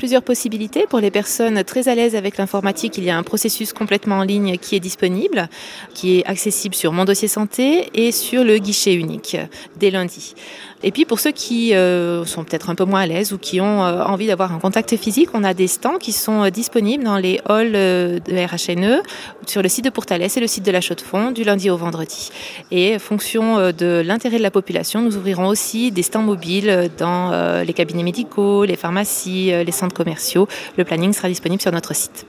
plusieurs possibilités. Pour les personnes très à l'aise avec l'informatique, il y a un processus complètement en ligne qui est disponible, qui est accessible sur Mon Dossier Santé et sur le guichet unique dès lundi. Et puis pour ceux qui sont peut-être un peu moins à l'aise ou qui ont envie d'avoir un contact physique, on a des stands qui sont disponibles dans les halls de RHNE, sur le site de Pourtalès et le site de la Chaux-de-Fonds, du lundi au vendredi. Et en fonction de l'intérêt de la population, nous ouvrirons aussi des stands mobiles dans les cabinets médicaux, les pharmacies, les centres commerciaux. Le planning sera disponible sur notre site.